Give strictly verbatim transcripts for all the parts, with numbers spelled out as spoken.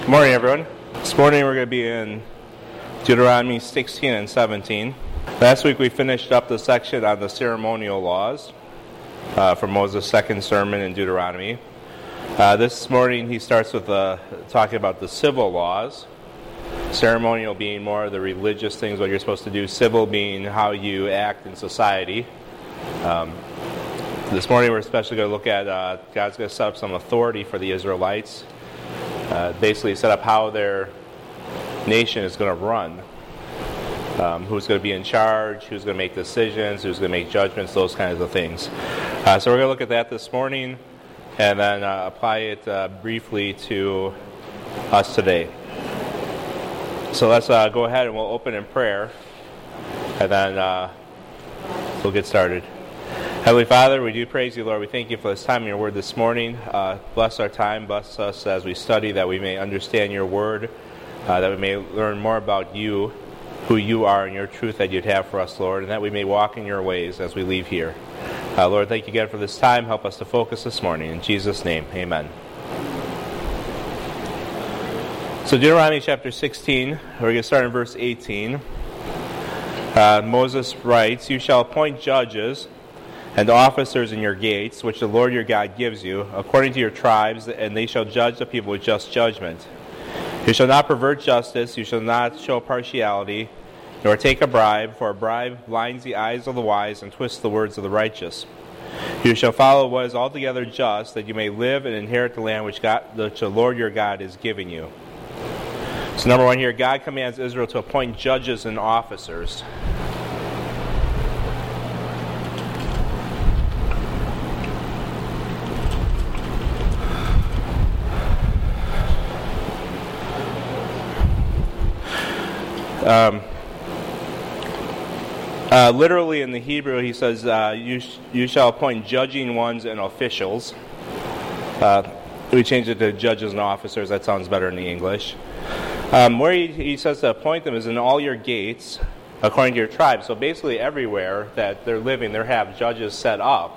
Good morning, everyone. This morning we're going to be in Deuteronomy sixteen and seventeen. Last week we finished up the section on the ceremonial laws uh, from Moses' second sermon in Deuteronomy. Uh, this morning he starts with uh, talking about the civil laws. Ceremonial being more of the religious things, what you're supposed to do. Civil being how you act in society. Um, this morning we're especially going to look at uh, God's going to set up some authority for the Israelites. Uh, basically set up how their nation is going to run. Um, who's going to be in charge, who's going to make decisions, who's going to make judgments, those kinds of things. Uh, so we're going to look at that this morning and then uh, apply it uh, briefly to us today. So let's uh, go ahead and we'll open in prayer and then uh, we'll get started. Heavenly Father, we do praise you, Lord. We thank you for this time in your word this morning. Uh, bless our time. Bless us as we study, that we may understand your word, uh, that we may learn more about you, who you are, and your truth that you'd have for us, Lord, and that we may walk in your ways as we leave here. Uh, Lord, thank you again for this time. Help us to focus this morning. In Jesus' name, amen. So Deuteronomy chapter sixteen, we're going to start in verse eighteen. Uh, Moses writes, "You shall appoint judges and officers in your gates, which the Lord your God gives you, according to your tribes, and they shall judge the people with just judgment. You shall not pervert justice, you shall not show partiality, nor take a bribe, for a bribe blinds the eyes of the wise and twists the words of the righteous. You shall follow what is altogether just, that you may live and inherit the land which, God, which the Lord your God is giving you." So number one here, God commands Israel to appoint judges and officers. Um, uh, literally in the Hebrew, he says, uh, you, sh- you shall appoint judging ones and officials. Uh, we changed it to judges and officers. That sounds better in the English. Um, where he, he says to appoint them is in all your gates, according to your tribe. So basically everywhere that they're living, they have judges set up.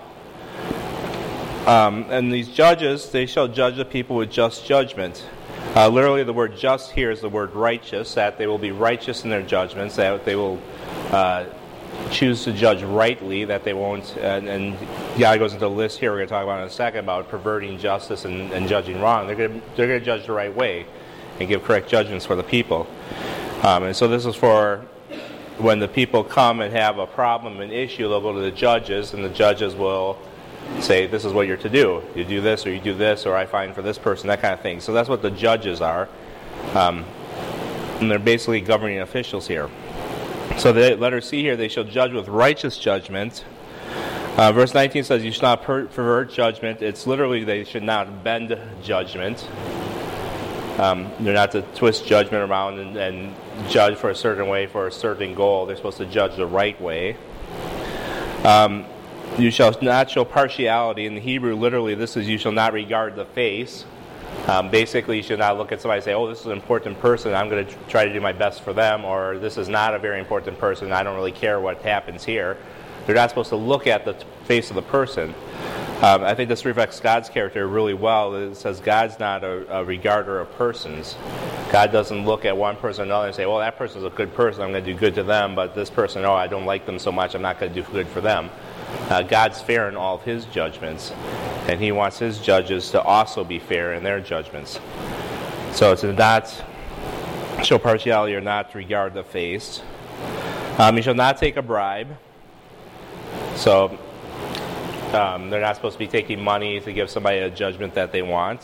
Um, and these judges, they shall judge the people with just judgment. Uh, literally, the word just here is the word righteous, that they will be righteous in their judgments, that they will uh, choose to judge rightly, that they won't, and, and God goes into a list here we're going to talk about in a second about perverting justice and, and judging wrong. They're going to, they're going to judge the right way and give correct judgments for the people. Um, and so this is for when the people come and have a problem, an issue, they'll go to the judges, and the judges will say, this is what you're to do. You do this, or you do this, or I find for this person, that kind of thing. So that's what the judges are. Um, and they're basically governing officials here. So the letter C here, they shall judge with righteous judgment. Uh, verse nineteen says, you should not per- pervert judgment. It's literally, they should not bend judgment. Um, they're not to twist judgment around and, and judge for a certain way, for a certain goal. They're supposed to judge the right way. Um, You shall not show partiality. In the Hebrew, literally, this is you shall not regard the face. Um, basically, you should not look at somebody and say, oh, this is an important person, I'm going to try to do my best for them, or this is not a very important person, I don't really care what happens here. They're not supposed to look at the face of the person. Um, I think this reflects God's character really well. It says God's not a, a regarder of persons. God doesn't look at one person or another and say, well, that person's a good person, I'm going to do good to them, but this person, oh, I don't like them so much, I'm not going to do good for them. Uh, God's fair in all of his judgments, and he wants his judges to also be fair in their judgments. So to not show partiality or not regard the face. Um, you shall not take a bribe. So um, they're not supposed to be taking money to give somebody a judgment that they want.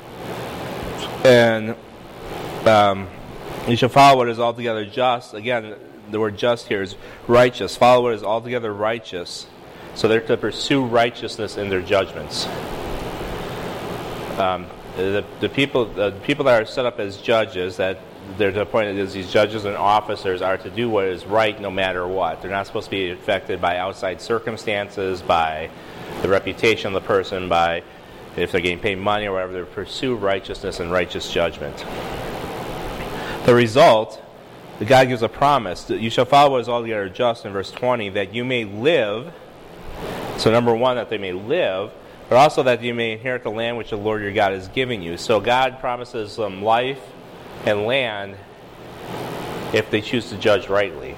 And um, you shall follow what is altogether just. Again, the word just here is righteous. Follow what is altogether righteous. So they're to pursue righteousness in their judgments. Um, the, the people, the people that are set up as judges, that they're to appoint as these judges and officers, are to do what is right no matter what. They're not supposed to be affected by outside circumstances, by the reputation of the person, by if they're getting paid money or whatever. They pursue righteousness and righteous judgment. The result, God gives a promise that you shall follow what is altogether just in verse twenty, that you may live. So number one, that they may live, but also that you may inherit the land which the Lord your God is giving you. So God promises them life and land if they choose to judge rightly.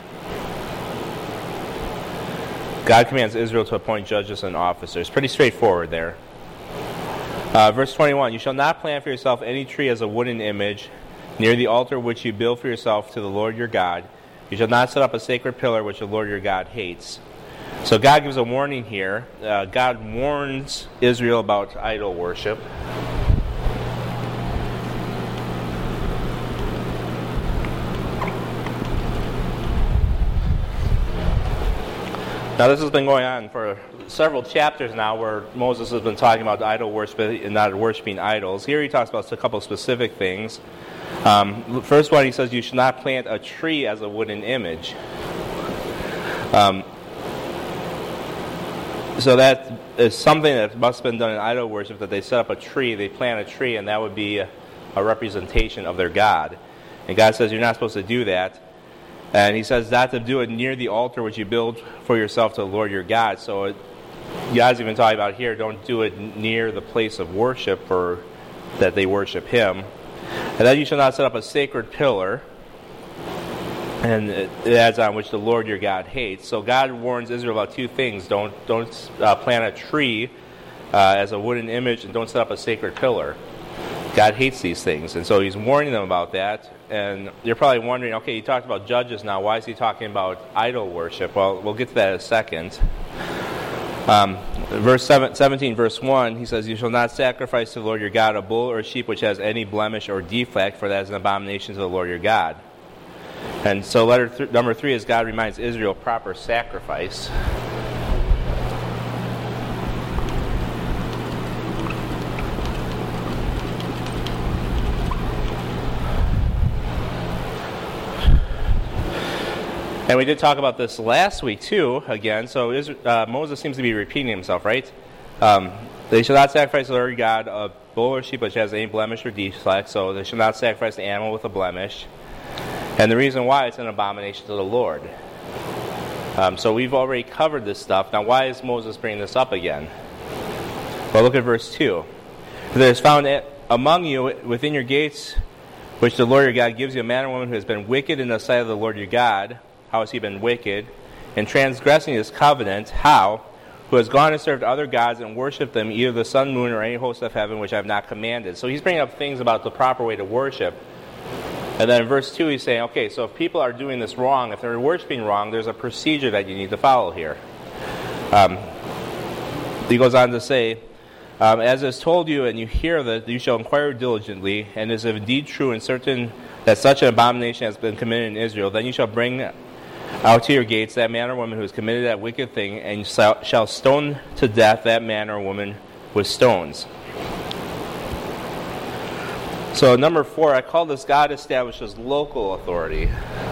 God commands Israel to appoint judges and officers. Pretty straightforward there. Uh, verse twenty-one, you shall not plant for yourself any tree as a wooden image near the altar which you build for yourself to the Lord your God. You shall not set up a sacred pillar which the Lord your God hates. So God gives a warning here. Uh, God warns Israel about idol worship. Now this has been going on for several chapters now where Moses has been talking about idol worship and not worshiping idols. Here he talks about a couple of specific things. Um, first one, he says you should not plant a tree as a wooden image. Um, so that is something that must have been done in idol worship, that they set up a tree, they plant a tree, and that would be a, a representation of their God. And God says you're not supposed to do that. And he says not to do it near the altar which you build for yourself to the Lord your God. So it, God's even talking about here, don't do it near the place of worship for that they worship him. And then you shall not set up a sacred pillar, and it adds on, which the Lord your God hates. So God warns Israel about two things. Don't, don't uh, plant a tree uh, as a wooden image, and don't set up a sacred pillar. God hates these things, and so he's warning them about that. And you're probably wondering, okay, he talked about judges now. Why is he talking about idol worship? Well, we'll get to that in a second. Um, verse seven, seventeen, verse one, he says, you shall not sacrifice to the Lord your God a bull or a sheep which has any blemish or defect, for that is an abomination to the Lord your God. And so letter th- number three is God reminds Israel proper sacrifice. And we did talk about this last week, too, again. So uh, Moses seems to be repeating himself, right? Um, they shall not sacrifice to the Lord God a bull or sheep which has any blemish or defect. So they shall not sacrifice the animal with a blemish. And the reason why, it's an abomination to the Lord. Um, so we've already covered this stuff. Now, why is Moses bringing this up again? Well, look at verse two. There is found among you within your gates, which the Lord your God gives you, a man or woman who has been wicked in the sight of the Lord your God. How has he been wicked? And transgressing his covenant, how? Who has gone and served other gods and worshipped them, either the sun, moon, or any host of heaven, which I have not commanded. So he's bringing up things about the proper way to worship. And then in verse two, he's saying, okay, so if people are doing this wrong, if they're worshiping wrong, there's a procedure that you need to follow here. Um, he goes on to say, um, as is told you, and you hear that, you shall inquire diligently, and is indeed true and certain that such an abomination has been committed in Israel, then you shall bring out to your gates that man or woman who has committed that wicked thing, and you shall stone to death that man or woman with stones. So number four, I call this God establishes local authority.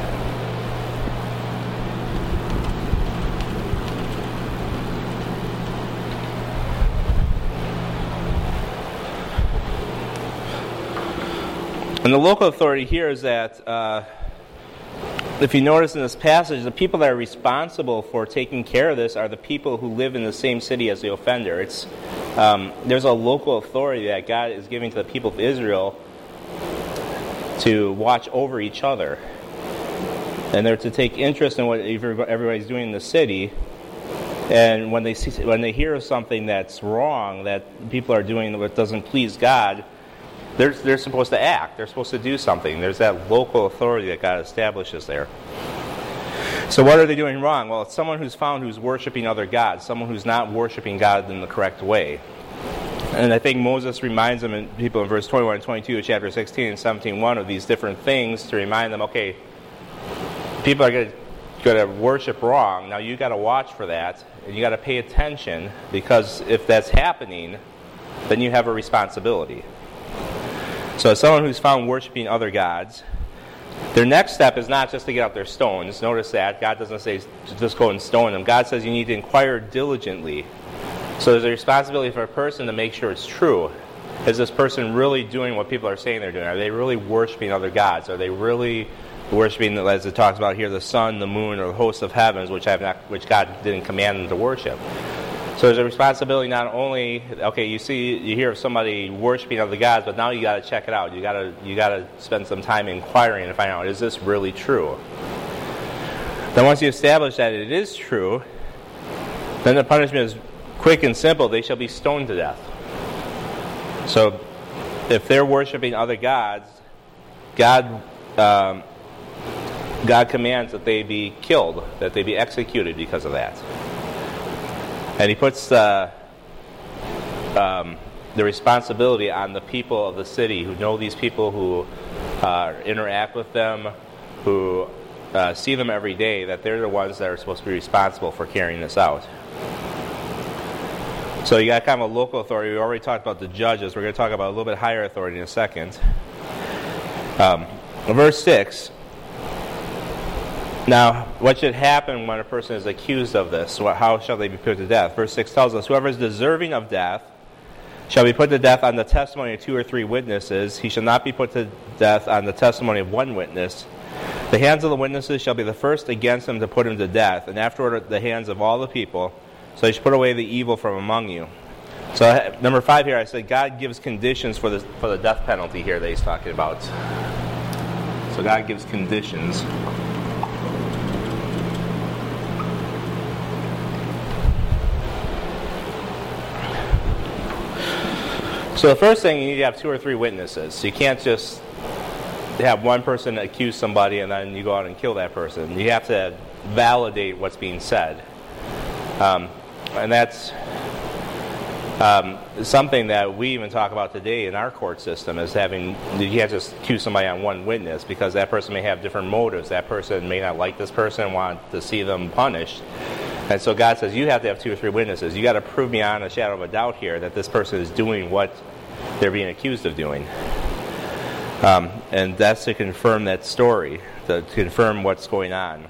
And the local authority here is that uh, if you notice in this passage, the people that are responsible for taking care of this are the people who live in the same city as the offender. It's um, there's a local authority that God is giving to the people of Israel to watch over each other. And they're to take interest in what everybody's doing in the city. And when they see, when they hear of something that's wrong, that people are doing that doesn't please God, They're, they're supposed to act. They're supposed to do something. There's that local authority that God establishes there. So what are they doing wrong? Well, it's someone who's found who's worshiping other gods, someone who's not worshiping God in the correct way. And I think Moses reminds them, in, people in verse twenty-one and twenty-two of chapter sixteen and seventeen one of these different things to remind them, okay, people are going to worship wrong. Now you got to watch for that, and you got to pay attention, because if that's happening, then you have a responsibility. So someone who's found worshiping other gods, their next step is not just to get out their stones. Notice that. God doesn't say just go and stone them. God says you need to inquire diligently. So there's a responsibility for a person to make sure it's true. Is this person really doing what people are saying they're doing? Are they really worshiping other gods? Are they really worshiping, as it talks about here, the sun, the moon, or the hosts of heavens, which, I have not, which God didn't command them to worship? So there's a responsibility not only, okay, you see, you hear of somebody worshiping other gods, but now you got to check it out. You got to you got to spend some time inquiring and find out, is this really true? Then once you establish that it is true, then the punishment is quick and simple. They shall be stoned to death. So if they're worshiping other gods, God um, God commands that they be killed, that they be executed because of that. And he puts the, um, the responsibility on the people of the city who know these people, who uh, interact with them, who uh, see them every day, that they're the ones that are supposed to be responsible for carrying this out. So you got kind of a local authority. We already talked about the judges. We're going to talk about a little bit higher authority in a second. Um, verse six. Now, what should happen when a person is accused of this? How shall they be put to death? Verse six tells us, whoever is deserving of death shall be put to death on the testimony of two or three witnesses. He shall not be put to death on the testimony of one witness. The hands of the witnesses shall be the first against him to put him to death, and afterward the hands of all the people. So they should put away the evil from among you. So number five here, I said God gives conditions for the, for the death penalty here that he's talking about. So God gives conditions. So the first thing, you need to have two or three witnesses. So you can't just have one person accuse somebody and then you go out and kill that person. You have to validate what's being said. Um, and that's um, something that we even talk about today in our court system, is having, you can't just accuse somebody on one witness, because that person may have different motives. That person may not like this person and want to see them punished. And so God says, you have to have two or three witnesses. You got to prove beyond a shadow of a doubt here that this person is doing what they're being accused of doing. Um, and that's to confirm that story, to confirm what's going on.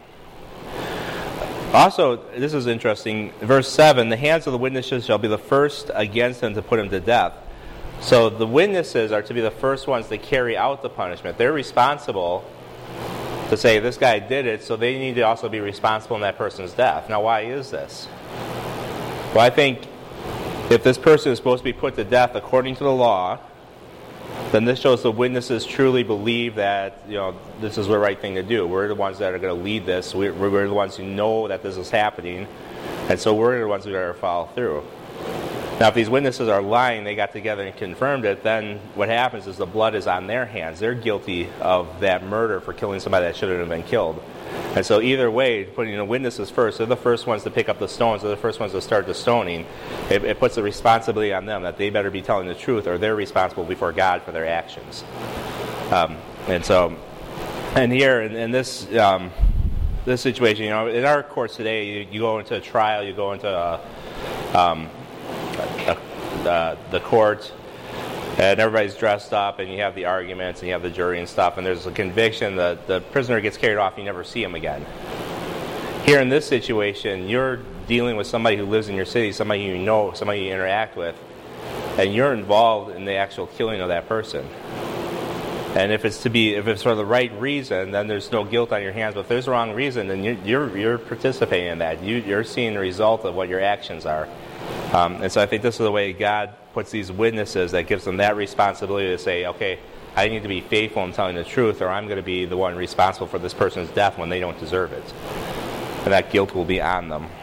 Also, this is interesting, verse seven, the hands of the witnesses shall be the first against him to put him to death. So the witnesses are to be the first ones to carry out the punishment. They're responsible to say, this guy did it, so they need to also be responsible in that person's death. Now, why is this? Well, I think if this person is supposed to be put to death according to the law, then this shows the witnesses truly believe that, you know, this is the right thing to do. We're the ones that are going to lead this. We're, we're the ones who know that this is happening, and so we're the ones who are going to follow through. Now, if these witnesses are lying, they got together and confirmed it, then what happens is the blood is on their hands. They're guilty of that murder for killing somebody that shouldn't have been killed. And so either way, putting the witnesses first, they're the first ones to pick up the stones, they're the first ones to start the stoning. It, it puts the responsibility on them that they better be telling the truth, or they're responsible before God for their actions. Um, and so, and here in, in this um, this situation, you know, in our courts today, you, you go into a trial, you go into a, um, a, a, the court, and everybody's dressed up, and you have the arguments, and you have the jury and stuff, and there's a conviction, the, the prisoner gets carried off, you never see him again. Here in this situation, you're dealing with somebody who lives in your city, somebody you know, somebody you interact with, and you're involved in the actual killing of that person. And if it's to be, if it's for the right reason, then there's no guilt on your hands. But if there's the wrong reason, then you're you're, you're participating in that. You, you're seeing the result of what your actions are. Um, and so I think this is the way God puts these witnesses, that gives them that responsibility to say, okay, I need to be faithful in telling the truth, or I'm going to be the one responsible for this person's death when they don't deserve it. And that guilt will be on them.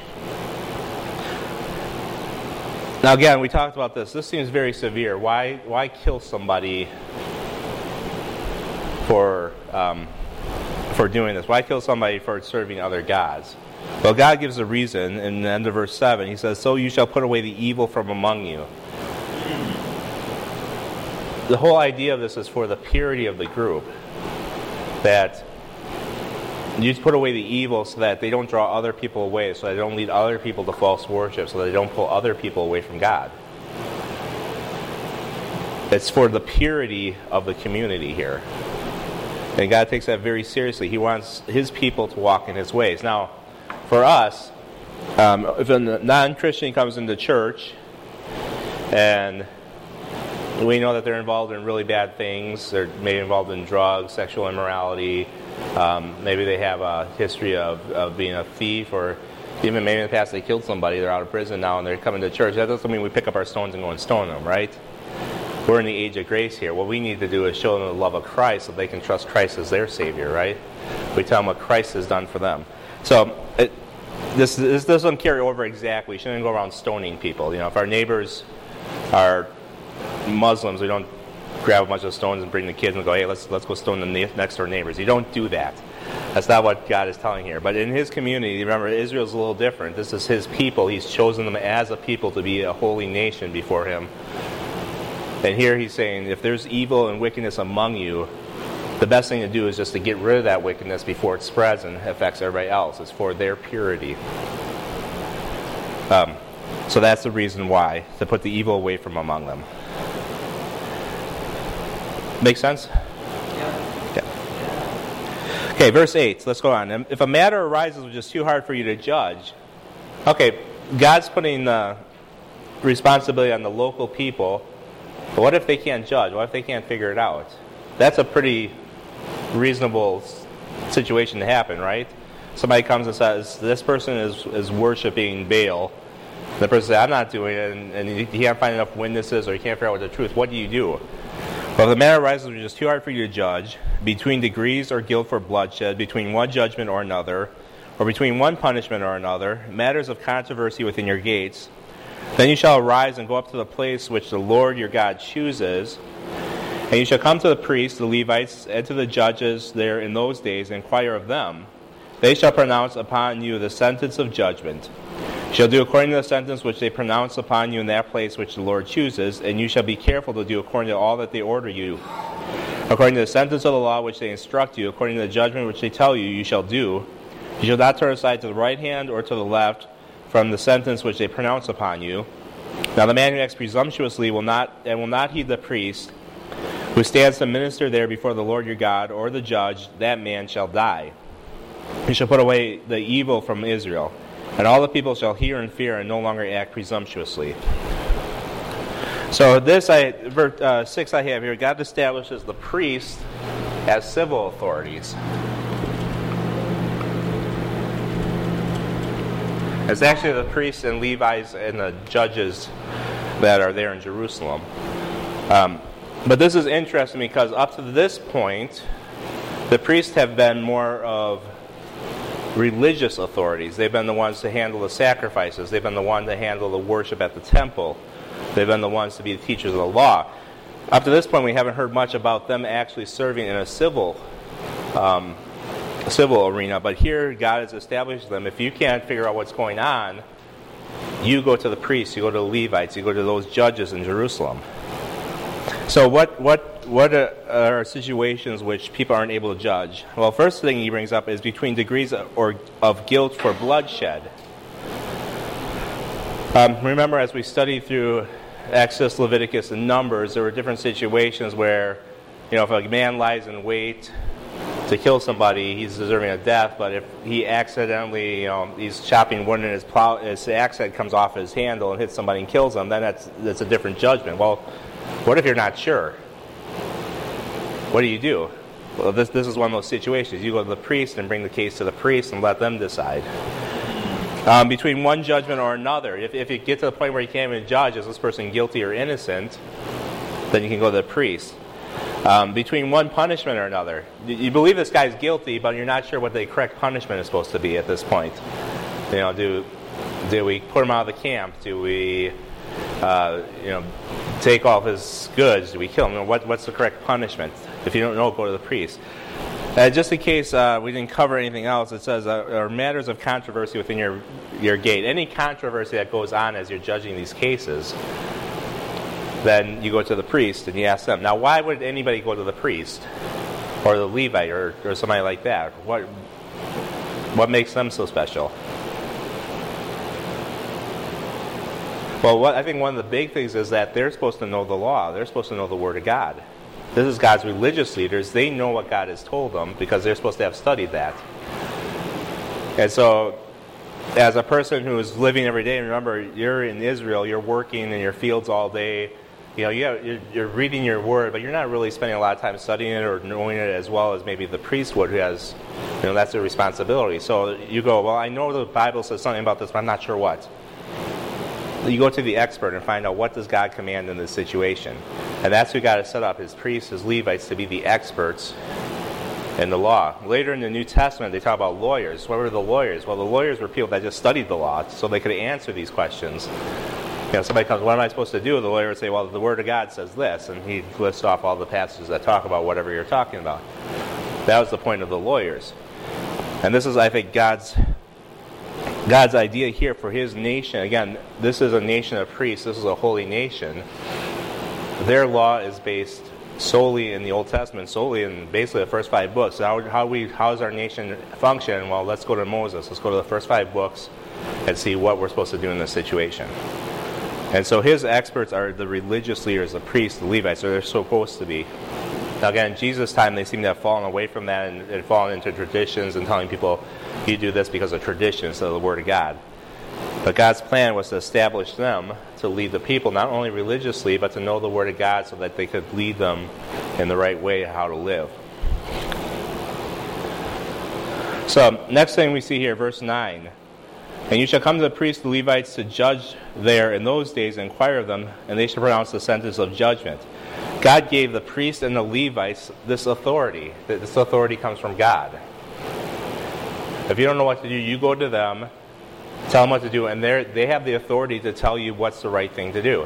Now again, we talked about this. This seems very severe. Why why kill somebody for um, for doing this? Why kill somebody for serving other gods? Well, God gives a reason in the end of verse seven. He says, so you shall put away the evil from among you. The whole idea of this is for the purity of the group. That you put away the evil so that they don't draw other people away, so they don't lead other people to false worship, so that they don't pull other people away from God. It's for the purity of the community here. And God takes that very seriously. He wants His people to walk in His ways. Now, for us, um, if a non-Christian comes into church and we know that they're involved in really bad things, they're maybe involved in drugs, sexual immorality, um, maybe they have a history of, of being a thief, or Even maybe in the past they killed somebody, they're out of prison now, and they're coming to church. That doesn't mean we pick up our stones and go and stone them, right? We're in the age of grace here. What we need to do is show them the love of Christ so they can trust Christ as their Savior, right? We tell them what Christ has done for them. So it, this, this doesn't carry over exactly. We shouldn't go around stoning people. You know, if our neighbors are Muslims, we don't grab a bunch of stones and bring the kids and go, hey, let's let's go stone the next door neighbors. You don't do that. That's not what God is telling here. But in his community, remember, Israel's a little different. This is his people. He's chosen them as a people to be a holy nation before him. And here he's saying, if there's evil and wickedness among you, the best thing to do is just to get rid of that wickedness before it spreads and affects everybody else. It's for their purity. Um, so that's the reason why, to put the evil away from among them. Make sense? Yeah. Yeah. Okay, verse eight. Let's go on. If a matter arises which is too hard for you to judge, okay, God's putting the responsibility on the local people. But what if they can't judge? What if they can't figure it out? That's a pretty reasonable situation to happen, right? Somebody comes and says, this person is, is worshiping Baal. The person says, I'm not doing it, and, and you can't find enough witnesses or you can't figure out the truth. What do you do? Well, if the matter arises which is too hard for you to judge, between degrees or guilt for bloodshed, between one judgment or another, or between one punishment or another, matters of controversy within your gates, then you shall arise and go up to the place which the Lord your God chooses, and you shall come to the priests, the Levites, and to the judges there in those days, and inquire of them. They shall pronounce upon you the sentence of judgment. You shall do according to the sentence which they pronounce upon you in that place which the Lord chooses, and you shall be careful to do according to all that they order you. According to the sentence of the law which they instruct you, according to the judgment which they tell you, you shall do. You shall not turn aside to the right hand or to the left from the sentence which they pronounce upon you. Now the man who acts presumptuously will not and will not heed the priest, who stands to minister there before the Lord your God, or the judge, that man shall die. You shall put away the evil from Israel, and all the people shall hear and fear and no longer act presumptuously. So this, I, verse uh, six I have here, God establishes the priests as civil authorities. It's actually the priests and Levites and the judges that are there in Jerusalem. Um, but this is interesting because up to this point, the priests have been more of religious authorities. They've been the ones to handle the sacrifices. They've been the ones to handle the worship at the temple. They've been the ones to be the teachers of the law. Up to this point, we haven't heard much about them actually serving in a civil um, civil arena. But here, God has established them. If you can't figure out what's going on, you go to the priests, you go to the Levites, you go to those judges in Jerusalem. So what what what are situations which people aren't able to judge? Well, first thing he brings up is between degrees of, or of guilt for bloodshed. Um, remember, as we studied through Exodus, Leviticus, and Numbers, there were different situations where, you know, if a man lies in wait to kill somebody, he's deserving of death. But if he accidentally, you know, he's chopping wood and his plow, his axe head comes off his handle and hits somebody and kills them, then that's that's a different judgment. Well, what if you're not sure? What do you do? Well, this this is one of those situations. You go to the priest and bring the case to the priest and let them decide. Um, between one judgment or another, if if you get to the point where you can't even judge, is this person guilty or innocent, then you can go to the priest. Um, between one punishment or another, you believe this guy's guilty, but you're not sure what the correct punishment is supposed to be at this point. You know, do do we put him out of the camp? Do we, uh, you know, take off his goods? Do we kill him? You know, what what's the correct punishment? If you don't know, go to the priest. Uh, just in case uh, we didn't cover anything else, it says, uh, are matters of controversy within your your gate. Any controversy that goes on as you're judging these cases, then you go to the priest and you ask them. Now, why would anybody go to the priest or the Levite or, or somebody like that? What what makes them so special? Well, what I think one of the big things is that they're supposed to know the law. They're supposed to know the Word of God. This is God's religious leaders. They know what God has told them because they're supposed to have studied that. And so, as a person who is living every day, and remember, you're in Israel, you're working in your fields all day, You know, you have, you're, you're reading your word, but you're not really spending a lot of time studying it or knowing it as well as maybe the priest would, who has, you know, that's their responsibility. So you go, well, I know the Bible says something about this, but I'm not sure what. You go to the expert and find out, what does God command in this situation? And that's who God has set up, his priests, his Levites, to be the experts in the law. Later in the New Testament, they talk about lawyers. What were the lawyers? Well, the lawyers were people that just studied the law, so they could answer these questions. You know, somebody comes, what am I supposed to do? The lawyer would say, well, the Word of God says this, and he'd list off all the passages that talk about whatever you're talking about. That was the point of the lawyers. And this is, I think, God's God's idea here for his nation. Again, this is a nation of priests. This is a holy nation. Their law is based solely in the Old Testament, solely in basically the first five books. How, how we how does our nation function? Well, let's go to Moses. Let's go to the first five books and see what we're supposed to do in this situation. And so his experts are the religious leaders, the priests, the Levites, or they're supposed to be. Now again, in Jesus' time, they seem to have fallen away from that and, and fallen into traditions and telling people, you do this because of tradition instead of the Word of God. But God's plan was to establish them to lead the people, not only religiously, but to know the Word of God so that they could lead them in the right way how to live. So, next thing we see here, verse nine. And you shall come to the priests, the Levites, to judge there in those days, and inquire of them, and they shall pronounce the sentence of judgment. God gave the priests and the Levites this authority. This authority comes from God. If you don't know what to do, you go to them, tell them what to do, and they have the authority to tell you what's the right thing to do.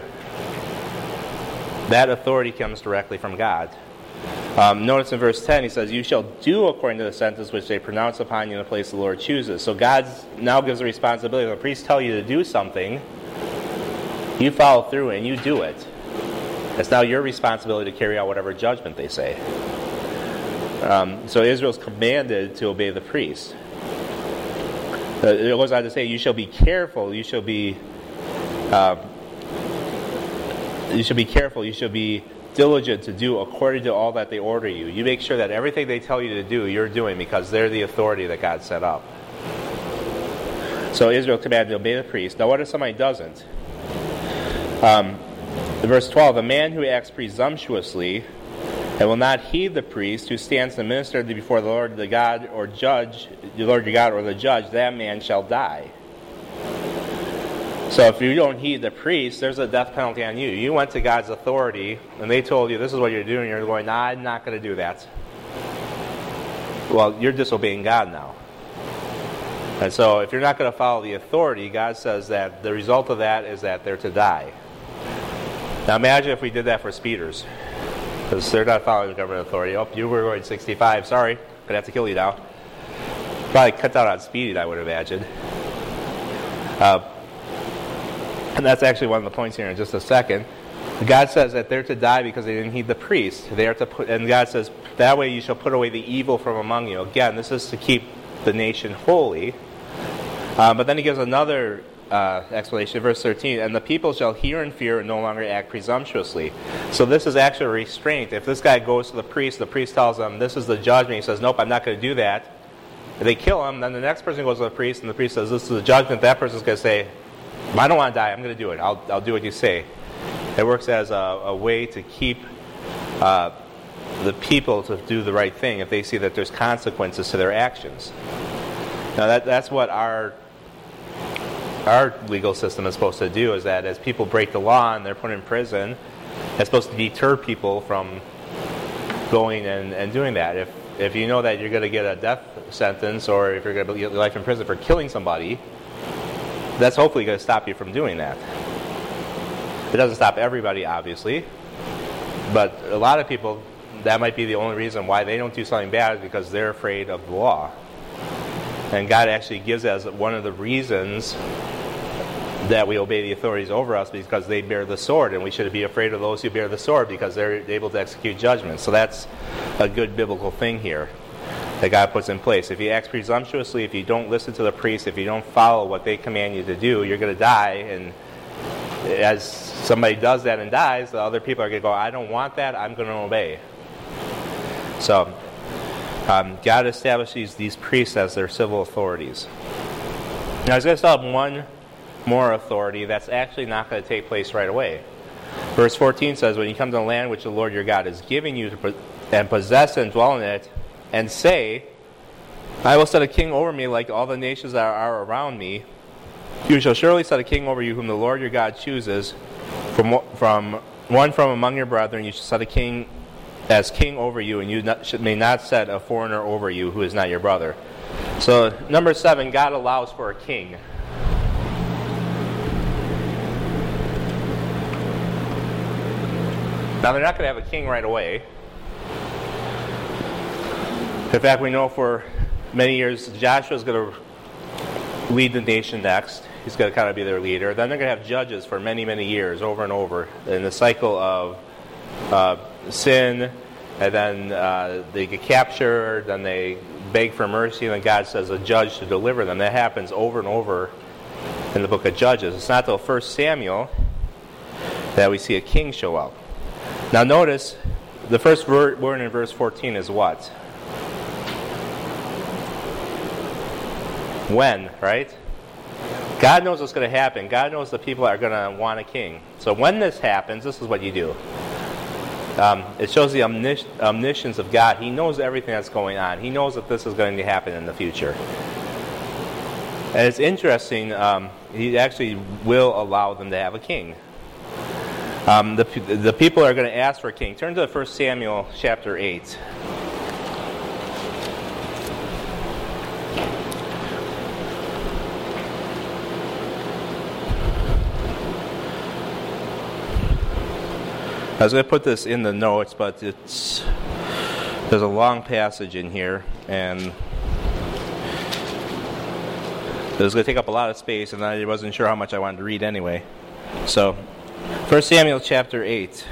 That authority comes directly from God. Um, notice in verse ten, he says, you shall do according to the sentence which they pronounce upon you in the place the Lord chooses. So God now gives the responsibility. When the priests tell you to do something, you follow through and you do it. It's now your responsibility to carry out whatever judgment they say. Um, so Israel's commanded to obey the priests. Uh, it goes on to say, you shall be careful, you shall be uh, you shall be careful, you shall be diligent to do according to all that they order you. You make sure that everything they tell you to do, you're doing, because they're the authority that God set up. So Israel commanded to obey the priest. Now what if somebody doesn't? Um, verse twelve, a man who acts presumptuously and will not heed the priest who stands to minister before the Lord the God or judge, the Lord your God or the judge, that man shall die. So if you don't heed the priest, there's a death penalty on you. You went to God's authority, and they told you, this is what you're doing, you're going, nah, I'm not going to do that. Well, you're disobeying God now. And so if you're not going to follow the authority, God says that the result of that is that they're to die. Now imagine if we did that for speeders. Because they're not following the government authority. Oh, you were going sixty-five, sorry, going to have to kill you now. Probably cut down on speeding, I would imagine. Uh, And that's actually one of the points here in just a second. God says that they're to die because they didn't heed the priest. They are to put, and God says, that way you shall put away the evil from among you. Again, this is to keep the nation holy. Uh, but then he gives another uh, explanation, verse thirteen. And the people shall hear and fear and no longer act presumptuously. So this is actually a restraint. If this guy goes to the priest, the priest tells him, this is the judgment. He says, nope, I'm not going to do that. If they kill him, then the next person goes to the priest, and the priest says, this is the judgment. That person's going to say, I don't want to die. I'm going to do it. I'll, I'll do what you say. It works as a, a way to keep uh, the people to do the right thing if they see that there's consequences to their actions. Now that that's what our our legal system is supposed to do, is that as people break the law and they're put in prison, it's supposed to deter people from going and, and doing that. If if you know that you're going to get a death sentence, or if you're going to get life in prison for killing somebody, that's hopefully going to stop you from doing that. It doesn't stop everybody, obviously, but a lot of people, that might be the only reason why they don't do something bad, is because they're afraid of the law. And God actually gives as one of the reasons that we obey the authorities over us, because they bear the sword, and we should be afraid of those who bear the sword because they're able to execute judgment. So that's a good biblical thing here that God puts in place. If you act presumptuously, if you don't listen to the priest, if you don't follow what they command you to do, you're going to die. And as somebody does that and dies, the other people are going to go, I don't want that, I'm going to obey. So um, God established these, these priests as their civil authorities. Now he's going to still have one more authority that's actually not going to take place right away. Verse fourteen says, when you come to the land which the Lord your God is giving you to po- and possess and dwell in it, and say, I will set a king over me like all the nations that are around me. You shall surely set a king over you whom the Lord your God chooses. From, from one from among your brethren you shall set a king as king over you, and you not, should, may not set a foreigner over you who is not your brother. So, number seven, God allows for a king. Now, they're not going to have a king right away. In fact, we know for many years Joshua's going to lead the nation next. He's going to kind of be their leader. Then they're going to have judges for many, many years, over and over, in the cycle of uh, sin, and then uh, they get captured, then they beg for mercy, and then God says a judge to deliver them. That happens over and over in the book of Judges. It's not till First Samuel that we see a king show up. Now notice, the first word in verse fourteen is what? When, right? God knows what's going to happen. God knows the people are going to want a king. So when this happens, this is what you do. Um, it shows the omnis- omniscience of God. He knows everything that's going on. He knows that this is going to happen in the future. And it's interesting, um, he actually will allow them to have a king. Um, the, the people are going to ask for a king. Turn to First Samuel chapter eight. I was going to put this in the notes, but it's there's a long passage in here, and it was going to take up a lot of space, and I wasn't sure how much I wanted to read anyway. So, First Samuel chapter eight.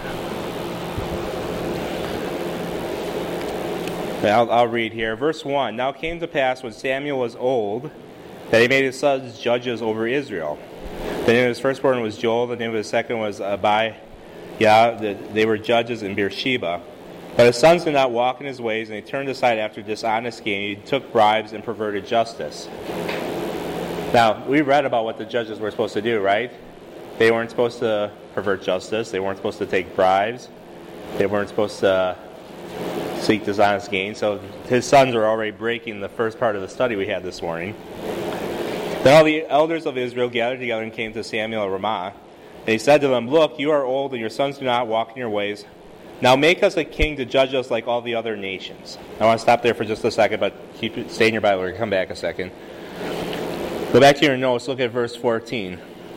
I'll, I'll read here. Verse one. Now it came to pass when Samuel was old that he made his sons judges over Israel. The name of his firstborn was Joel. The name of his second was Abiah. Yeah, they were judges in Beersheba. But his sons did not walk in his ways, and they turned aside after dishonest gain. He took bribes and perverted justice. Now, we read about what the judges were supposed to do, right? They weren't supposed to pervert justice. They weren't supposed to take bribes. They weren't supposed to seek dishonest gain. So his sons are already breaking the first part of the study we had this morning. Then all the elders of Israel gathered together and came to Samuel at Ramah. And he said to them, Look, you are old, and your sons do not walk in your ways. Now make us a king to judge us like all the other nations. I want to stop there for just a second, but keep it, stay in your Bible. We'll come back a second. Go back to your notes. Look at verse fourteen.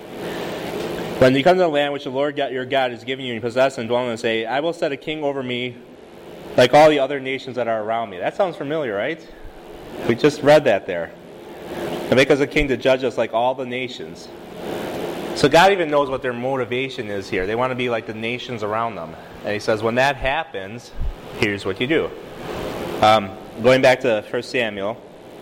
When you come to the land which the Lord God, your God is giving you and possess and dwell in, and say, I will set a king over me like all the other nations that are around me. That sounds familiar, right? We just read that there. And make us a king to judge us like all the nations. So God even knows what their motivation is here. They want to be like the nations around them. And he says, when that happens, here's what you do. Um, going back to First Samuel,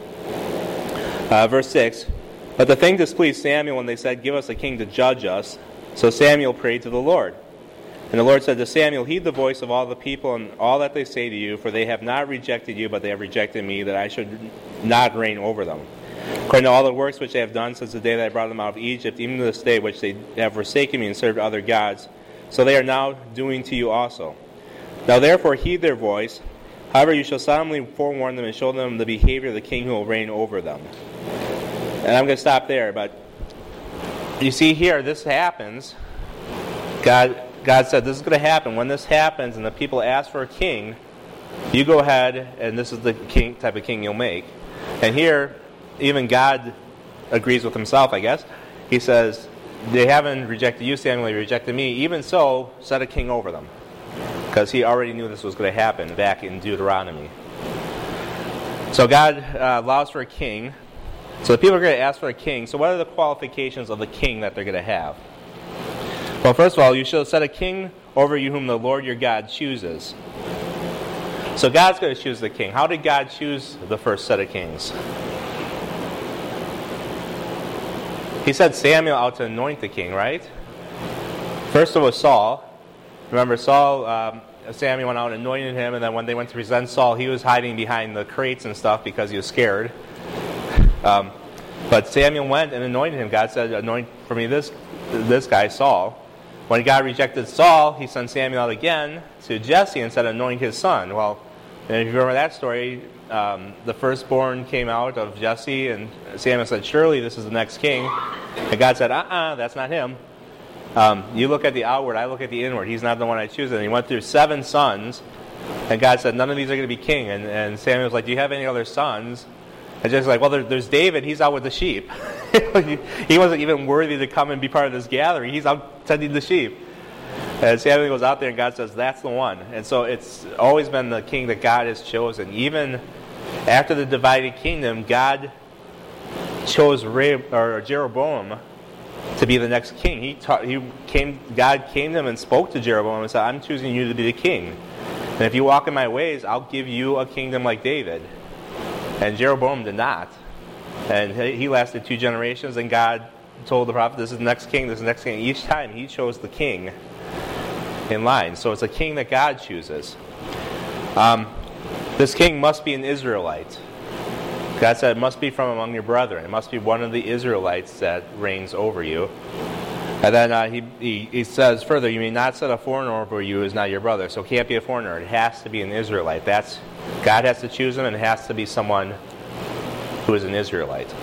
uh, verse six. But the thing displeased Samuel when they said, Give us a king to judge us. So Samuel prayed to the Lord. And the Lord said to Samuel, Heed the voice of all the people and all that they say to you, for they have not rejected you, but they have rejected me, that I should not reign over them. According to all the works which they have done since the day that I brought them out of Egypt, even to this day which they have forsaken me and served other gods, so they are now doing to you also. Now therefore heed their voice. However, you shall solemnly forewarn them and show them the behavior of the king who will reign over them. And I'm going to stop there, but you see here, this happens. God, God said this is going to happen. When this happens and the people ask for a king, you go ahead and this is the king type of king you'll make. And here, even God agrees with himself, I guess. He says, they haven't rejected you, Samuel, they rejected me. Even so, set a king over them. Because he already knew this was going to happen back in Deuteronomy. So God uh, allows for a king. So the people are going to ask for a king. So what are the qualifications of the king that they're going to have? Well, first of all, you shall set a king over you whom the Lord your God chooses. So God's going to choose the king. How did God choose the first set of kings? He sent Samuel out to anoint the king, right? First it was Saul. Remember, Saul, um, Samuel went out and anointed him, and then when they went to present Saul, he was hiding behind the crates and stuff because he was scared. Um, but Samuel went and anointed him. God said, anoint for me this this guy, Saul. when God rejected Saul, he sent Samuel out again to Jesse and said, anoint his son. Well, and if you remember that story, um, the firstborn came out of Jesse, and Samuel said, surely this is the next king. And God said, uh-uh, that's not him. Um, you look at the outward, I look at the inward. He's not the one I choose. And he went through seven sons, and God said, none of these are going to be king. And, and Samuel was like, do you have any other sons? And just like, well, there, there's David. He's out with the sheep. He wasn't even worthy to come and be part of this gathering. He's out tending the sheep. And Samuel goes out there, and God says, that's the one. And so it's always been the king that God has chosen. Even after the divided kingdom, God chose Re- or Jeroboam to be the next king. He, taught, he came. God came to him and spoke to Jeroboam and said, I'm choosing you to be the king. And if you walk in my ways, I'll give you a kingdom like David. And Jeroboam did not. And he lasted two generations, and God told the prophet, this is the next king, this is the next king. Each time he chose the king in line. So it's a king that God chooses. Um, this king must be an Israelite. God said it must be from among your brethren. It must be one of the Israelites that reigns over you. And then uh, he, he, he says further, you may not set a foreigner over you who is not your brother. So it can't be a foreigner. It has to be an Israelite. That's God has to choose him, and it has to be someone who is an Israelite.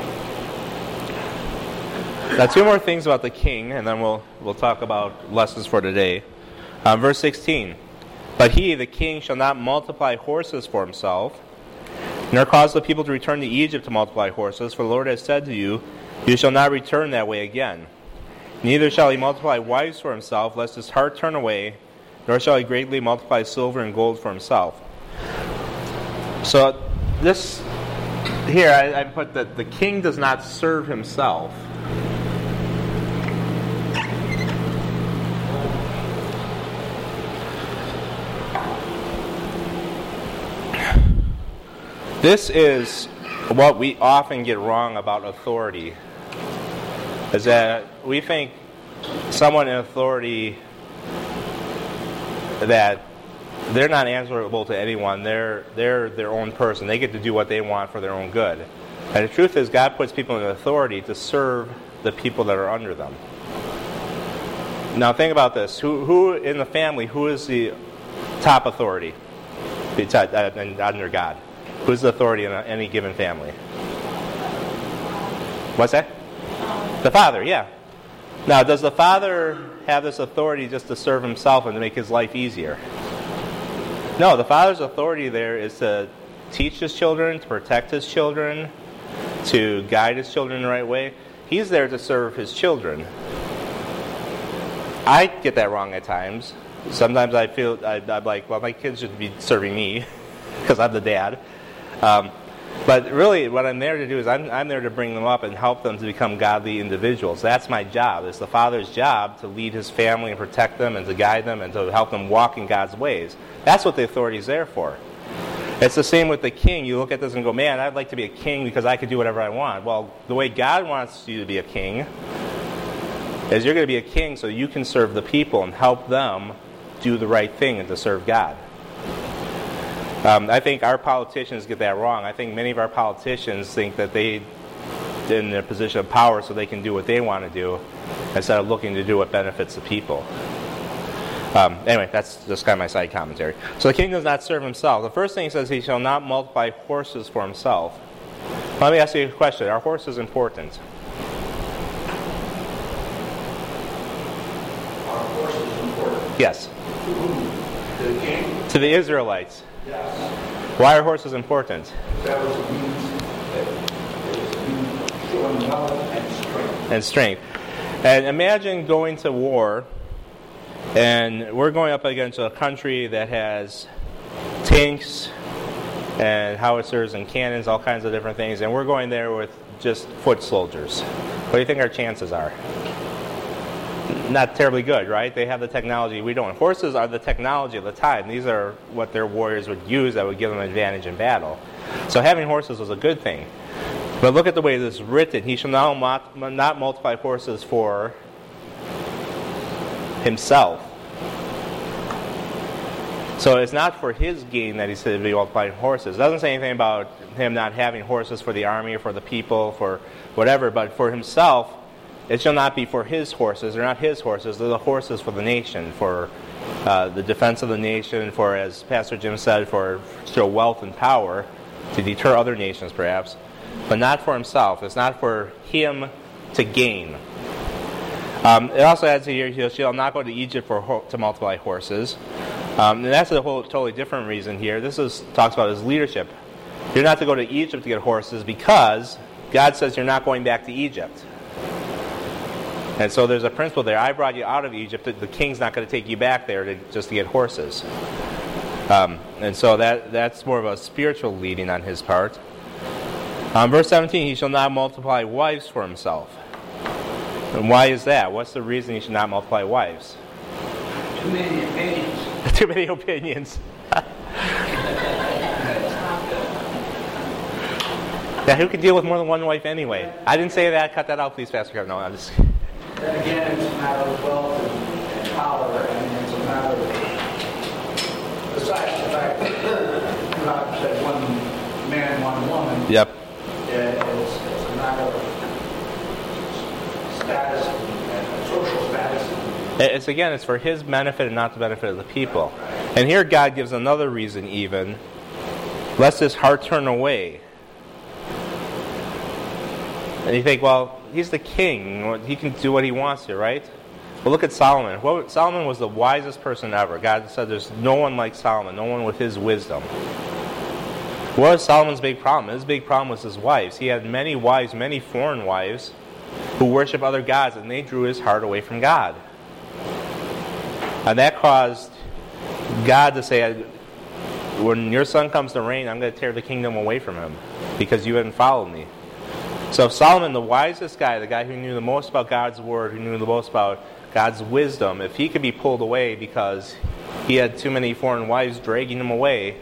Now, two more things about the king, and then we'll we'll talk about lessons for today. Um, verse sixteen. But he, the king, shall not multiply horses for himself, nor cause the people to return to Egypt to multiply horses, for the Lord has said to you, you shall not return that way again. Neither shall he multiply wives for himself, lest his heart turn away, nor shall he greatly multiply silver and gold for himself. So this here I, I put that the king does not serve himself. This is what we often get wrong about authority, is that we think someone in authority, that they're not answerable to anyone. They're they're their own person. They get to do what they want for their own good. And the truth is, God puts people in authority to serve the people that are under them. Now think about this. Who who in the family, who is the top authority under God? Who's the authority in any given family? What's that? The father, yeah. Now, does the father have this authority just to serve himself and to make his life easier? No, the father's authority there is to teach his children, to protect his children, to guide his children in the right way. He's there to serve his children. I get that wrong at times. Sometimes I feel, I, I'm like, well, my kids should be serving me because I'm the dad. Um, but really, what I'm there to do is I'm, I'm there to bring them up and help them to become godly individuals. That's my job. It's the father's job to lead his family and protect them and to guide them and to help them walk in God's ways. That's what the authority is there for. It's the same with the king. You look at this and go, man, I'd like to be a king because I could do whatever I want. Well, the way God wants you to be a king is you're going to be a king so you can serve the people and help them do the right thing and to serve God. Um, I think our politicians get that wrong. I think many of our politicians think that they are in a position of power so they can do what they want to do instead of looking to do what benefits the people. Um, anyway, that's just kind of my side commentary. So the king does not serve himself. The first thing he says, he shall not multiply horses for himself. Let me ask you a question. Are horses important? Are horses important? Yes. To whom? To the king? To the Israelites. Yes. Why are horses important? That was a means, that it was a means of showing knowledge and strength. And strength. And imagine going to war, and we're going up against a country that has tanks and howitzers and cannons, all kinds of different things, and we're going there with just foot soldiers. What do you think our chances are? Not terribly good, right? They have the technology we don't. Horses are the technology of the time. These are what their warriors would use that would give them an advantage in battle. So having horses was a good thing. But look at the way this is written. He shall now not multiply horses for himself. So it's not for his gain that he said to be multiplying horses. It doesn't say anything about him not having horses for the army or for the people, for whatever, but for himself, it shall not be for his horses. They're not his horses. They're the horses for the nation, for uh, the defense of the nation, for, as Pastor Jim said, for show wealth and power, to deter other nations perhaps, but not for himself. It's not for him to gain. Um, it also adds here, he shall not go to Egypt for ho- to multiply horses. Um, and that's a whole totally different reason here. This is talks about his leadership. You're not to go to Egypt to get horses because God says you're not going back to Egypt. And so there's a principle there. I brought you out of Egypt. The king's not going to take you back there to, just to get horses. Um, and so that that's more of a spiritual leading on his part. Um, verse seventeen, he shall not multiply wives for himself. And why is that? What's the reason he should not multiply wives? Too many opinions. Too many opinions. Yeah, who can deal with more than one wife anyway? I didn't say that. Cut that out, please, Pastor Kevin. No, I'm just... Then again, it's a matter of wealth and, and power, and it's a matter of... Besides the fact that God said one man, one woman. Yep. Uh, it's, it's a matter of status and, and social status. It's, again, it's for his benefit and not the benefit of the people. And here God gives another reason even. Lest his heart turn away. And you think, well, he's the king. He can do what he wants here, right? Well, look at Solomon. Well, Solomon was the wisest person ever. God said there's no one like Solomon, no one with his wisdom. What was Solomon's big problem? His big problem was his wives. He had many wives, many foreign wives, who worship other gods, and they drew his heart away from God. And that caused God to say, when your son comes to reign, I'm going to tear the kingdom away from him, because you haven't followed me. So if Solomon, the wisest guy, the guy who knew the most about God's word, who knew the most about God's wisdom, if he could be pulled away because he had too many foreign wives dragging him away,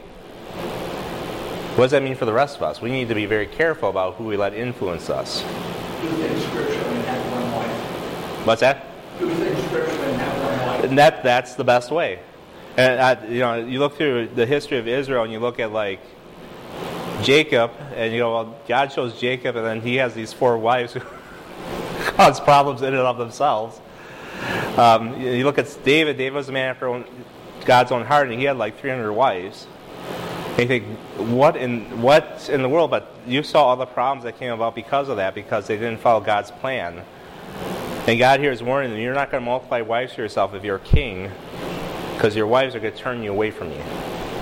what does that mean for the rest of us? We need to be very careful about who we let influence us. Two things scripturally have one wife. What's that? Two things scripturally have one wife. And that, that's the best way. And I, you know, you look through the history of Israel and you look at like Jacob, and you know, well, God chose Jacob, and then he has these four wives who cause problems in and of themselves. Um, you look at David. David was a man after God's own heart, and he had like three hundred wives. And you think, what in what in the world? But you saw all the problems that came about because of that, because they didn't follow God's plan. And God here is warning them: you're not going to multiply wives for yourself if you're a king, because your wives are going to turn you away from you.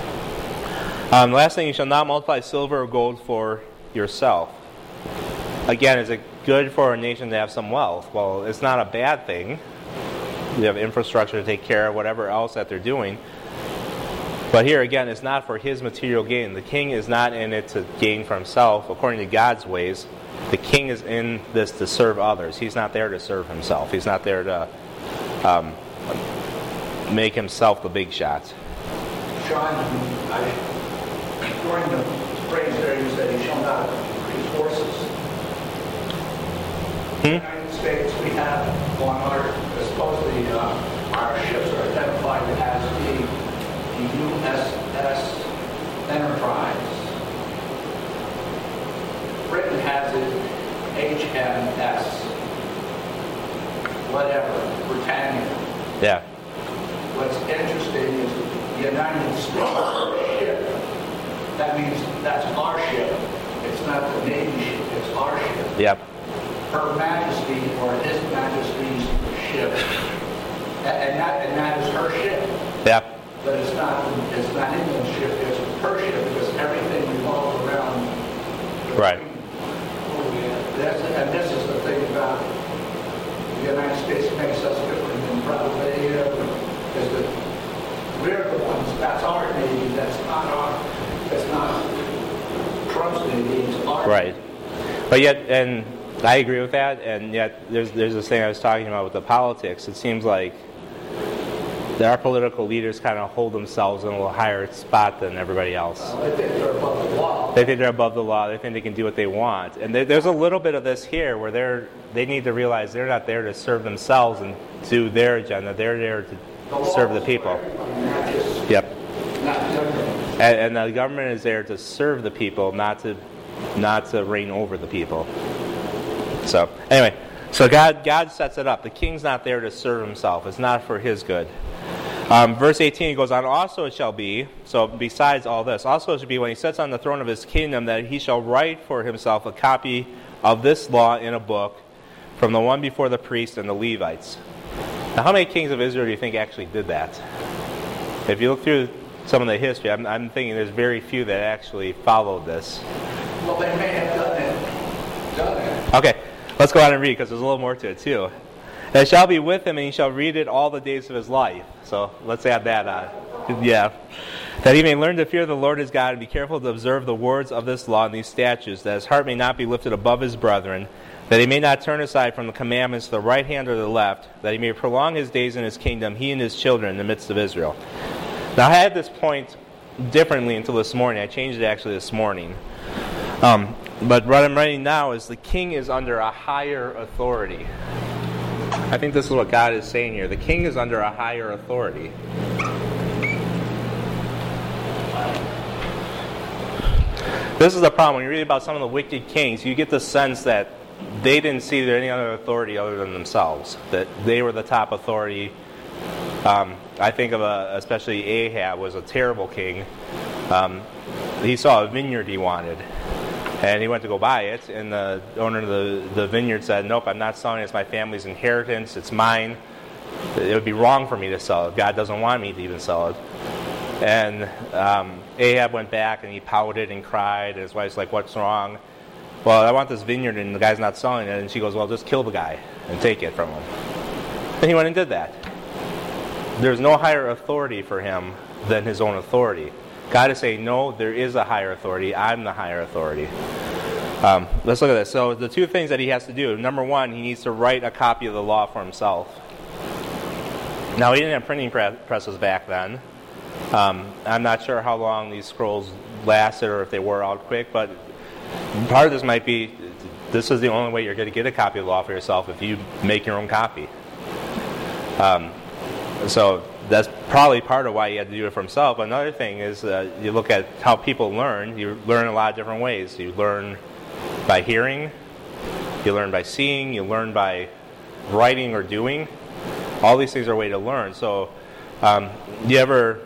Um, last thing, you shall not multiply silver or gold for yourself. Again, is it good for a nation to have some wealth? Well, it's not a bad thing. You have infrastructure to take care of whatever else that they're doing. But here again, it's not for his material gain. The king is not in it to gain for himself. According to God's ways, the king is in this to serve others. He's not there to serve himself. He's not there to um, make himself the big shot. John, I... During the phrase there, you said, he shall not increase horses. Hmm? In the United States, we have on our, supposedly, uh, our ships are identified as the, the U S S Enterprise. Britain has it H M S, whatever, Britannia. Yeah. What's interesting is the United States ship. That means that's our ship. It's not the Navy ship, it's our ship. Yep. Her Majesty or His Majesty's ship. And that, and that is her ship. Yep. But it's not it's not England's ship, it's her ship, because everything revolves around the Right. That's, and this is the thing about the United States makes us different than probably uh, is that we're the ones, that's our Navy, that's not our It's not Trump's Navy, it's our Right. But yet, and I agree with that, and yet there's there's this thing I was talking about with the politics. It seems like that our political leaders kind of hold themselves in a little higher spot than everybody else. Well, they think they're above the law. They think they're above the law. They think they can do what they want. And there, there's a little bit of this here where they're they need to realize they're not there to serve themselves and do their agenda. They're there to The serve the law is people. for everybody, not just- Yep. not the government. And, and the government is there to serve the people, not to not to reign over the people. So anyway, So God, God sets it up. The king's not there to serve himself. It's not for his good. Um, verse eighteen goes on, also it shall be, so besides all this, also it shall be when he sits on the throne of his kingdom that he shall write for himself a copy of this law in a book from the one before the priests and the Levites. Now, how many kings of Israel do you think actually did that? If you look through some of the history, I'm, I'm thinking there's very few that actually followed this. Well, they may have done it. Done it. Okay, let's go on and read because there's a little more to it too. And it shall be with him, and he shall read it all the days of his life. So let's add that on. Yeah. That he may learn to fear the Lord his God and be careful to observe the words of this law and these statutes, that his heart may not be lifted above his brethren, that he may not turn aside from the commandments to the right hand or the left, that he may prolong his days in his kingdom, he and his children in the midst of Israel. Now I had this point differently until this morning. I changed it actually this morning. Um, but what I'm writing now is the king is under a higher authority. I think this is what God is saying here. The king is under a higher authority. This is the problem. When you read about some of the wicked kings, you get the sense that they didn't see there any other authority other than themselves. That they were the top authority. Um, I think of a, especially Ahab was a terrible king. Um, he saw a vineyard he wanted. And he went to go buy it, and the owner of the, the vineyard said, nope, I'm not selling it. It's my family's inheritance. It's mine. It would be wrong for me to sell it. God doesn't want me to even sell it. And um, Ahab went back, and he pouted and cried, and his wife's like, what's wrong? Well, I want this vineyard, and the guy's not selling it. And she goes, well, just kill the guy and take it from him. And he went and did that. There's no higher authority for him than his own authority. God is saying, no, there is a higher authority. I'm the higher authority. Um, let's look at this. So the two things that he has to do. Number one, he needs to write a copy of the law for himself. Now, he didn't have printing presses back then. Um, I'm not sure how long these scrolls lasted or if they wore out quick, but part of this might be this is the only way you're going to get a copy of the law for yourself if you make your own copy. Um, so that's probably part of why he had to do it for himself. Another thing is uh, you look at how people learn. You learn a lot of different ways. You learn by hearing. You learn by seeing. You learn by writing or doing. All these things are a way to learn. So um, you ever,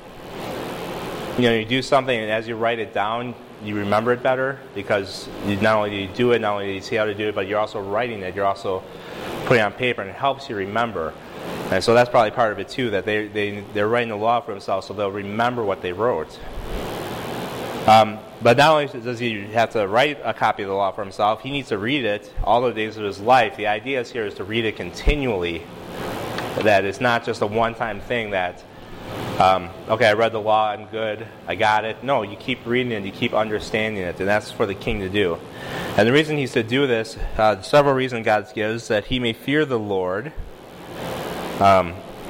you know, you do something and as you write it down, you remember it better because you, not only do you do it, not only do you see how to do it, but you're also writing it. You're also putting it on paper, and it helps you remember. And so that's probably part of it too, that they, they, they're writing the law for themselves so they'll remember what they wrote. Um, but not only does he have to write a copy of the law for himself, he needs to read it all the days of his life. The idea is here is to read it continually, that it's not just a one-time thing that, um, okay, I read the law, I'm good, I got it. No, you keep reading it, you keep understanding it, and that's for the king to do. And the reason he's to do this, uh, several reasons God gives, that he may fear the Lord, Um,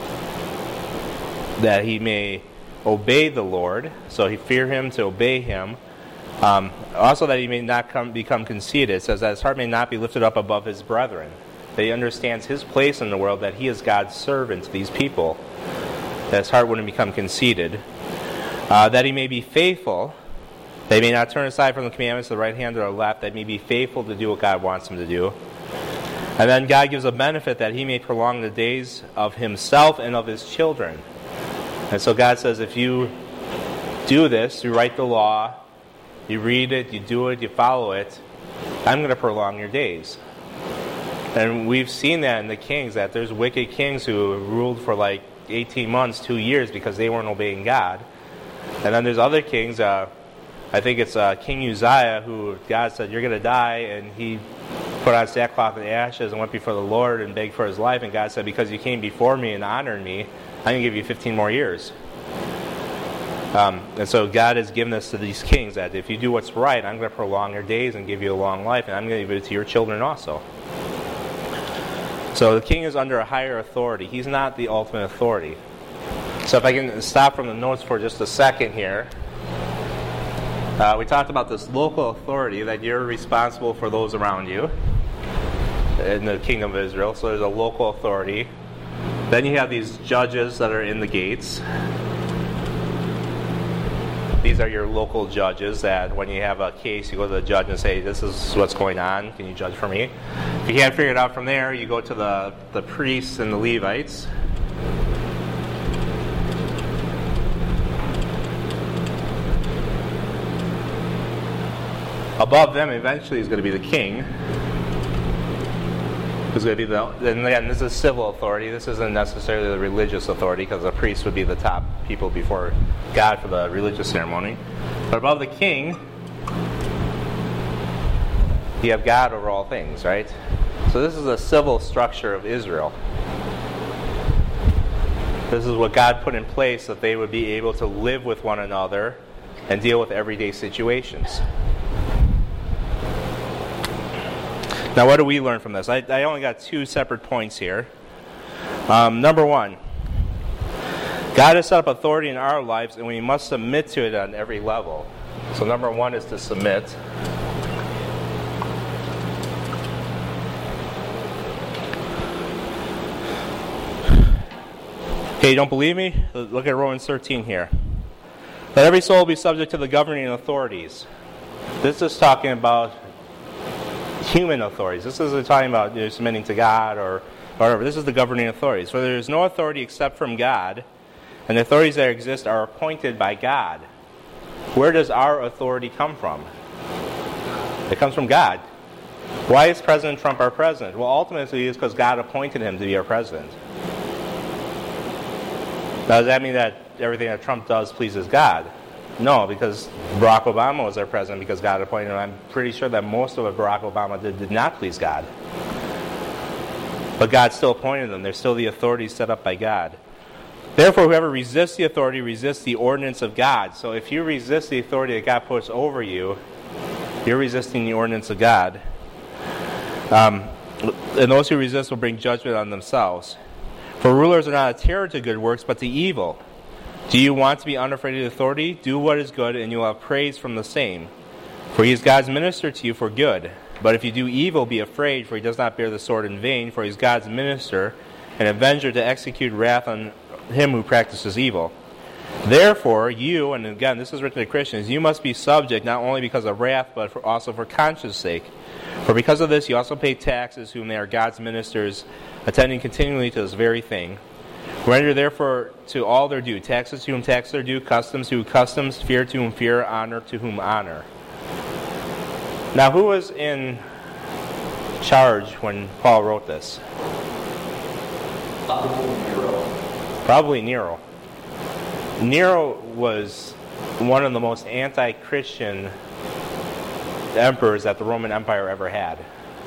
that he may obey the Lord, so he fear him to obey him. Um, also that he may not come, become conceited. It says that his heart may not be lifted up above his brethren. That he understands his place in the world, that he is God's servant to these people. That his heart wouldn't become conceited. Uh, that he may be faithful. That he may not turn aside from the commandments to the right hand or the left. That he may be faithful to do what God wants him to do. And then God gives a benefit that he may prolong the days of himself and of his children. And so God says, if you do this, you write the law, you read it, you do it, you follow it, I'm going to prolong your days. And we've seen that in the kings, that there's wicked kings who ruled for like eighteen months, two years, because they weren't obeying God. And then there's other kings, uh, I think it's uh, King Uzziah, who God said, you're going to die, and he put on sackcloth and ashes and went before the Lord and begged for his life. And God said, because you came before me and honored me, I'm going to give you fifteen more years. Um, and so God has given this to these kings, that if you do what's right, I'm going to prolong your days and give you a long life, and I'm going to give it to your children also. So the king is under a higher authority. He's not the ultimate authority. So if I can stop from the notes for just a second here. Uh, we talked about this local authority, that you're responsible for those around you in the kingdom of Israel. So there's a local authority. Then you have these judges that are in the gates. These are your local judges that when you have a case, you go to the judge and say, this is what's going on. Can you judge for me? If you can't figure it out from there, you go to the, the priests and the Levites. Above them eventually is going to be the king. Who's going to be the, and again, this is civil authority. This isn't necessarily the religious authority, because the priest would be the top people before God for the religious ceremony. But above the king, you have God over all things, right? So this is the civil structure of Israel. This is what God put in place that they would be able to live with one another and deal with everyday situations. Now, what do we learn from this? I, I only got two separate points here. Um, number one, God has set up authority in our lives, and we must submit to it on every level. So number one is to submit. Okay, you don't believe me? Look at Romans thirteen here. Let every soul be subject to the governing authorities. This is talking about human authorities. This isn't talking about, you know, submitting to God or whatever. This is the governing authorities. For there is no authority except from God, and the authorities that exist are appointed by God. Where does our authority come from? It comes from God. Why is President Trump our president? Well, ultimately it's because God appointed him to be our president. Now, does that mean that everything that Trump does pleases God? No, because Barack Obama was our president because God appointed him. I'm pretty sure that most of what Barack Obama did did not please God. But God still appointed them. They're still the authorities set up by God. Therefore, whoever resists the authority resists the ordinance of God. So if you resist the authority that God puts over you, you're resisting the ordinance of God. Um, and those who resist will bring judgment on themselves. For rulers are not a terror to good works, but to evil. Do you want to be unafraid of authority? Do what is good, and you will have praise from the same. For he is God's minister to you for good. But if you do evil, be afraid, for he does not bear the sword in vain, for he is God's minister, an avenger to execute wrath on him who practices evil. Therefore, you, and again, this is written to Christians, you must be subject not only because of wrath, but for also for conscience sake. For because of this, you also pay taxes, whom they are God's ministers, attending continually to this very thing. Render therefore to all their due, taxes to whom taxes are due, customs to whom customs, fear to whom fear, honor to whom honor. Now, who was in charge when Paul wrote this? Probably Nero. Probably Nero. Nero was one of the most anti-Christian emperors that the Roman Empire ever had.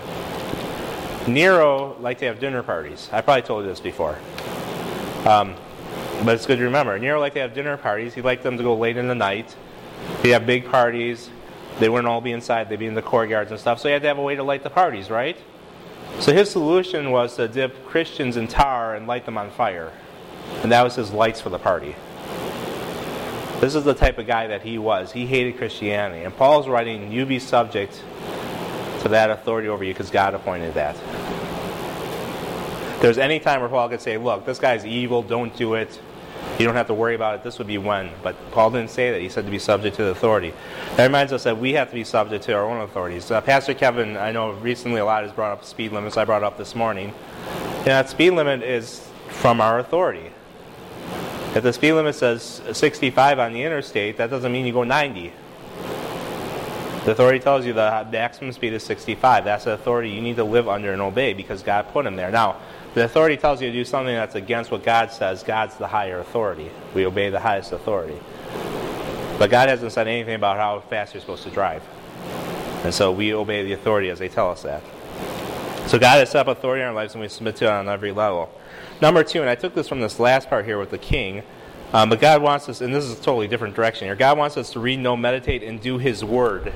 Nero liked to have dinner parties. I probably told you this before. Um, but it's good to remember. Nero liked to have dinner parties. He liked them to go late in the night. He'd have big parties. They wouldn't all be inside. They'd be in the courtyards and stuff. So he had to have a way to light the parties, right? So his solution was to dip Christians in tar and light them on fire. And that was his lights for the party. This is the type of guy that he was. He hated Christianity. And Paul's writing, you be subject to that authority over you because God appointed that. If there's any time where Paul could say, look, this guy's evil, don't do it. You don't have to worry about it. This would be when. But Paul didn't say that. He said to be subject to the authority. That reminds us that we have to be subject to our own authorities. Uh, Pastor Kevin, I know recently a lot has brought up speed limits. I brought it up this morning. And that speed limit is from our authority. If the speed limit says sixty-five on the interstate, that doesn't mean you go ninety. The authority tells you the maximum speed is sixty-five. That's the authority you need to live under and obey because God put him there. Now, the authority tells you to do something that's against what God says. God's the higher authority. We obey the highest authority. But God hasn't said anything about how fast you're supposed to drive. And so we obey the authority as they tell us that. So God has set up authority in our lives and we submit to it on every level. Number two, and I took this from this last part here with the king, um, but God wants us, and this is a totally different direction here, God wants us to read, know, meditate, and do his word.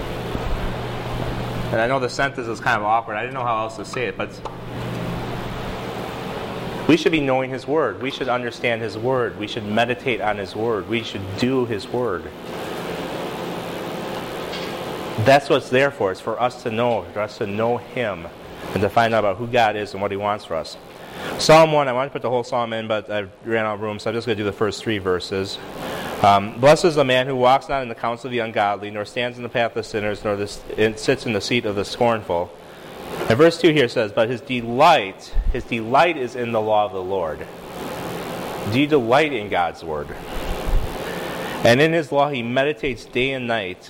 And I know the sentence is kind of awkward. I didn't know how else to say it, but we should be knowing his word. We should understand his word. We should meditate on his word. We should do his word. That's what it's there for. It's for us to know, for us to know him, and to find out about who God is and what he wants for us. Psalm one, I wanted to put the whole psalm in, but I ran out of room, so I'm just going to do the first three verses. Um, Blessed is the man who walks not in the counsel of the ungodly, nor stands in the path of sinners, nor this, sits in the seat of the scornful. And verse two here says, but his delight, his delight is in the law of the Lord. Do you delight in God's word? And in his law he meditates day and night.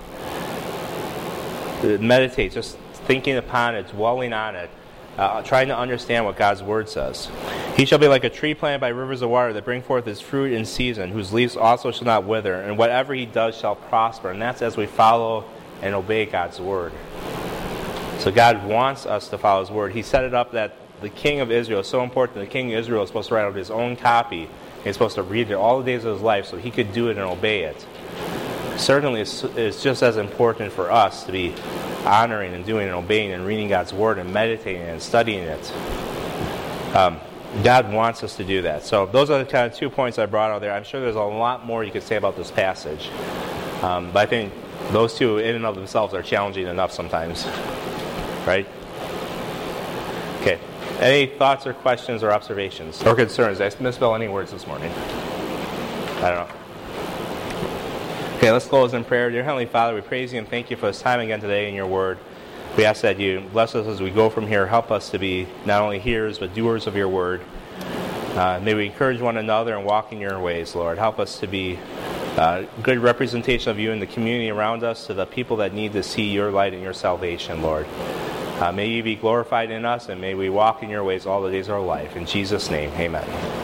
Meditates, just thinking upon it, dwelling on it, uh, trying to understand what God's word says. He shall be like a tree planted by rivers of water that bring forth his fruit in season, whose leaves also shall not wither, and whatever he does shall prosper. And that's as we follow and obey God's word. So God wants us to follow his word. He set it up that the king of Israel is so important. The king of Israel is supposed to write out his own copy. He's supposed to read it all the days of his life so he could do it and obey it. Certainly it's, it's just as important for us to be honoring and doing and obeying and reading God's word and meditating and studying it. Um, God wants us to do that. So those are the kind of two points I brought out there. I'm sure there's a lot more you could say about this passage. Um, but I think those two in and of themselves are challenging enough sometimes. Right? Okay. Any thoughts or questions or observations or concerns? Did I misspell any words this morning? I don't know. Okay, let's close in prayer. Dear Heavenly Father, we praise you and thank you for this time again today in your word. We ask that you bless us as we go from here. Help us to be not only hearers but doers of your word. Uh, may we encourage one another and walk in your ways, Lord. Help us to be a good representation of you in the community around us, to the people that need to see your light and your salvation, Lord. Uh, may you be glorified in us, and may we walk in your ways all the days of our life. In Jesus' name, amen.